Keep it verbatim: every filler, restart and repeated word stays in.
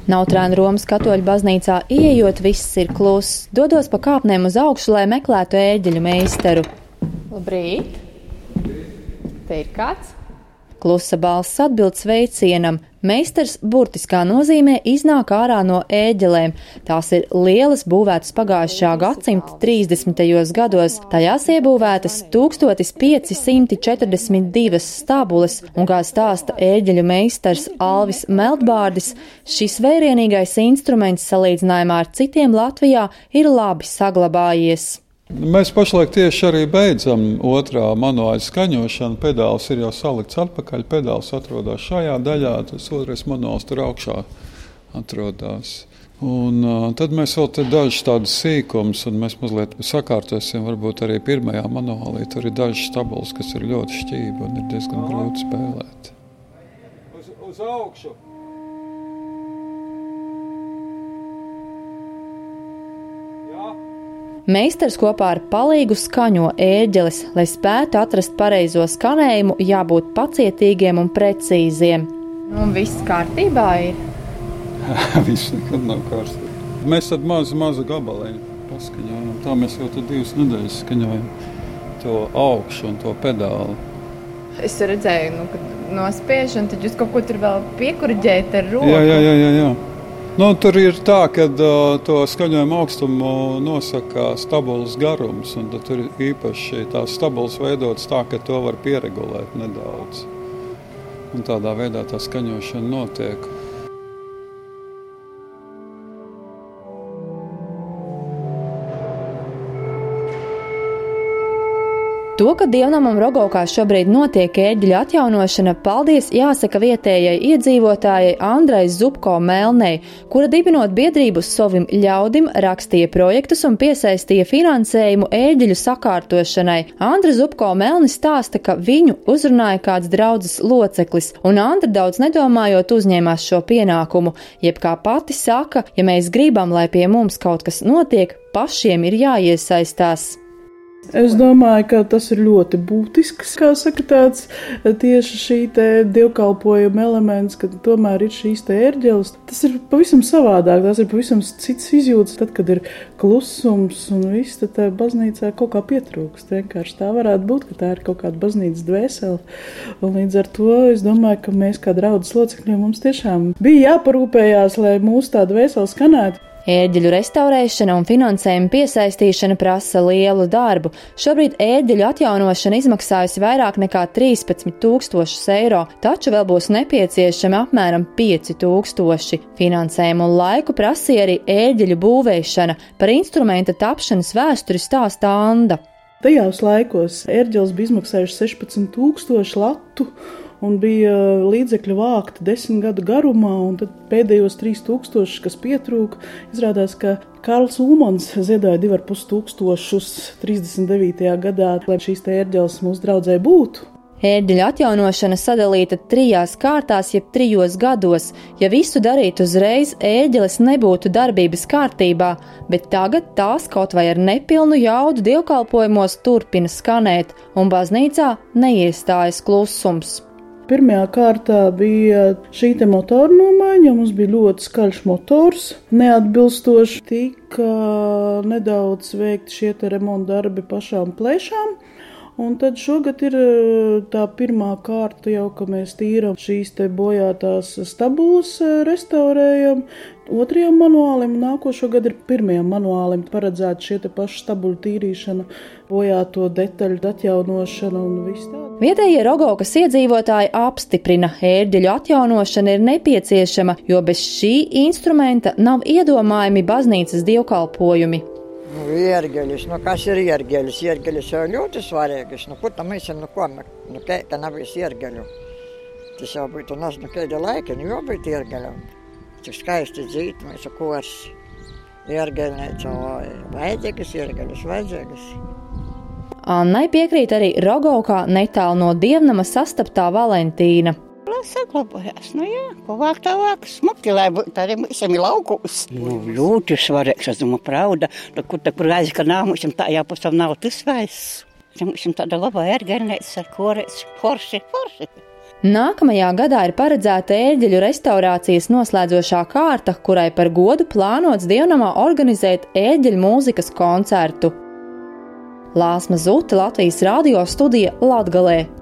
Nautrāna Romas katoļu baznīcā ieejot viss ir kluss. Dodos pa kāpnēm uz augšu, lai meklētu ēģeļu meistaru. Labrīt! Te ir kāds? Klusa balss atbild sveicienam. Meistars burtiskā nozīmē iznāk ārā no ēģelēm. Tās ir lielas, būvētas pagājušā gadsimta trīsdesmitajos gados. Tajās iebūvētas tūkstoš pieci simti četrdesmit divas stabules, un kā stāsta ēģeļu meistars Alvis Meltbārdis, šis vērienīgais instruments salīdzinājumā ar citiem Latvijā ir labi saglabājies. Mēs pašlaik tieši arī beidzam otrā manuāla skaņošanu. Pedāls ir jau salikts atpakaļ, pedāls atrodas šajā daļā, tas otrais manuāls tur augšā atrodas. Un uh, tad mēs vēl te dažas tādas sīkums, un mēs mazliet sakārtosim, varbūt arī pirmajā manuālī. Tur ir dažas stabulas, kas ir ļoti šķība un ir diezgan grūti spēlēt. Uz, uz augšu! Meistars kopā ar palīgu skaņo ēģeles, lai spētu atrast pareizo skanējumu, jābūt pacietīgiem un precīziem. Nu, viss kārtībā ir? Viss nekad nav kārtībā. Mēs tad mazu, mazu gabaliņu paskaņojam. Tā mēs jau tad divas nedēļas skaņojam to augšu un to pedāli. Es redzēju, nu, kad nospiež, un tad jūs kaut ko tur vēl piekuriģējat ar roku. Jā, jā, jā, jā, jā. Nu, tur ir tā, ka uh, to skaņojumu augstumu nosaka stabulas garums, un tur ir īpaši tās stabulas veidotas tā, ka to var pieregulēt nedaudz. Un tādā veidā tā skaņošana notiek. To, ka dievnamam Rogovkā šobrīd notiek ēģeļu atjaunošana, paldies jāsaka vietējai iedzīvotājai Andrai Zubko Melnei, kura dibinot biedrību Sovim ļaudim rakstīja projektus un piesaistīja finansējumu ēģeļu sakārtošanai. Andra Zubko Melni stāsta, ka viņu uzrunāja kāds draudzes loceklis, un Andra daudz nedomājot uzņēmās šo pienākumu, jeb kā pati saka, ja mēs gribam, lai pie mums kaut kas notiek, pašiem ir jāiesaistās. Es domāju, ka tas ir ļoti būtisks, kā saka, tāds tieši šī te dievkalpojuma elements, ka tomēr ir šīs te ērģeles. Tas ir pavisam savādāk, tas ir pavisam cits izjūtas, tad, kad ir klusums un viss, tad tā baznīcā kaut kā pietrūkst. Vienkārši tā varētu būt, ka tā ir kaut kāda baznīcas dvēsele. Un līdz ar to es domāju, ka mēs kā draudzes locekļi mums tiešām bija jāparūpējās, lai mūsu tā dvēsele skanētu. Ēģeļu restaurēšana un finansējuma piesaistīšana prasa lielu darbu. Šobrīd ēģeļu atjaunošana izmaksājusi vairāk nekā trīspadsmit tūkstošus eiro, taču vēl būs nepieciešami apmēram pieci tūkstoši. Finansējumu un laiku prasīja arī ēģeļu būvēšana. Par instrumenta tapšanas vēsturi stāsta Anda. Tajās laikos ērģeles bija izmaksājuši sešpadsmit tūkstoši latu, un bija līdzekļu vākti desmit gadu garumā, un tad pēdējos trīs tūkstošus, kas pietrūka, izrādās, ka Karls Ulmans ziedoja divi ar pus tūkstošus trīsdesmit devītajā gadā, lai šīs te ērģeles mūsu draudzē būtu. Ērģeļu atjaunošana sadalīta trijās kārtās, jeb trijos gados. Ja visu darītu uzreiz, ērģeles nebūtu darbības kārtībā, bet tagad tās kaut vai ar nepilnu jaudu dievkalpojumos turpina skanēt, un baznīcā neiestājas klusums. Pirmajā kārtā bija šī te motora nomaiņa, mums bija ļoti skaļš motors, neatbilstoši tika nedaudz veikti šie te remonta darbi pašām plēšām. Un tad šogad ir tā pirmā kārta jau, ka mēs tīram šīs te bojātās stabulas, restaurējam. Otrajam manuālim un nākošo gadu ir pirmajam manuālim paredzēta šie te paši stabuļu tīrīšana, bojāto detaļu atjaunošana un viss tā. Vietējie Rogovkas iedzīvotāji apstiprina, ērģeļu atjaunošana ir nepieciešama, jo bez šī instrumenta nav iedomājami baznīcas dievkalpojumi. Nu, iergeļus, nu kas ir iergeļus? Iergeļus jau ļoti svarīgas. Nu, kur tam mēs ir, nu ko, nu keita nav visi iergeļu. Tas jau būtu nas, nu keida laika, nu jau būtu iergeļu. Cik skaisti dzīt, mēs ar kors. Iergeļnēca, vajadzīgas iergeļus, vajadzīgas. Annai piekrīt arī Rogovkā netālu no dievnama sastaptā Valentīna. Lai saglabājās, nu jā, ko vāk tā vāk, smuki, lai būtu arī mūsim ir laukūs. Nu, ļoti svarīgs, es domāju, pravda, kur tā, kur aiz, ka nav, mūsim tā jāpusam nav tas vairs. Mūsim tāda labā ērgernēts ar korēs, forši, forši. Nākamajā gadā ir paredzēta ēģeļu restaurācijas noslēdzošā kārta, kurai par godu plānots dievnamā organizēt ēģeļu mūzikas koncertu. Lāsma Zute, Latvijas radio studija Latgalē.